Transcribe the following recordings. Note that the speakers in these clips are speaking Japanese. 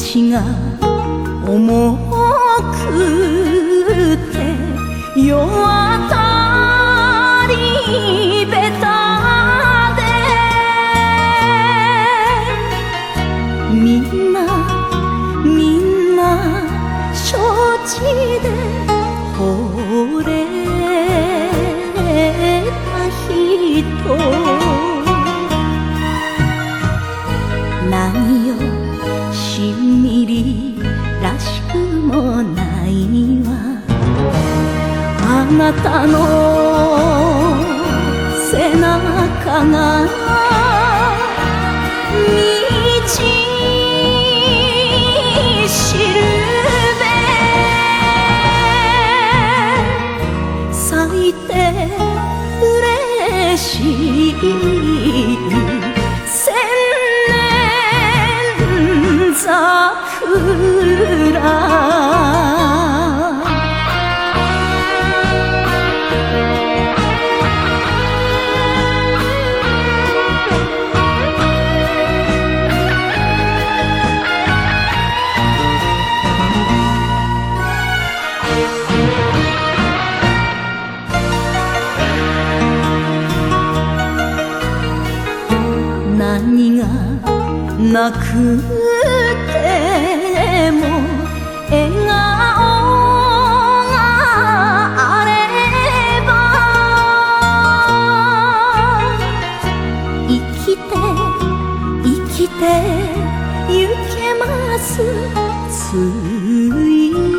命が重くて世当たりべたでみんな承知で惚れた人何よしんみりらしくもないわあなたの背中が道しるべ咲いて嬉しい千年桜何がなくても笑顔があれば生きてゆけますつい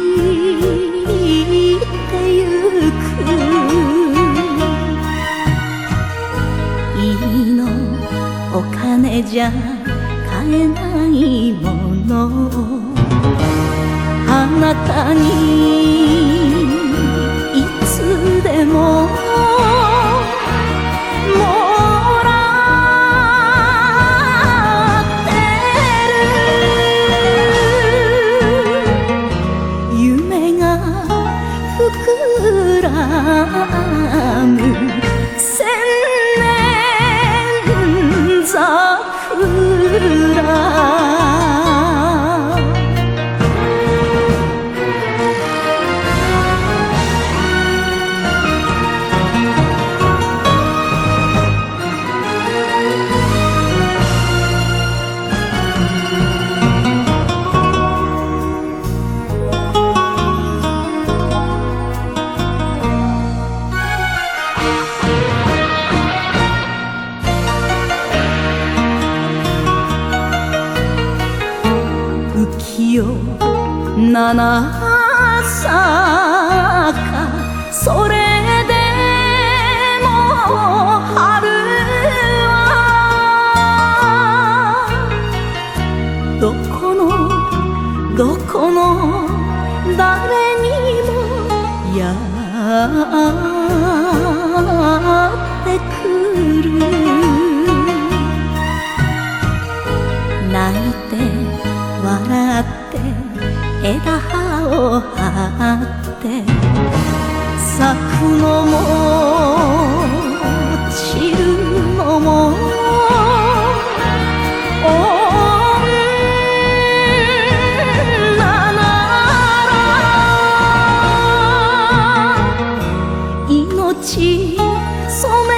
てゆくいいのお金じゃ買えないものあなたにいつでももらってる夢が膨らむ千年桜浮世七坂それでも春はどこの誰にもやってくる泣いて笑って枝葉を張って咲くのも散るのも女なら命染め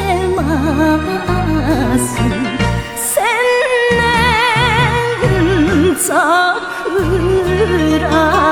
ます千年桜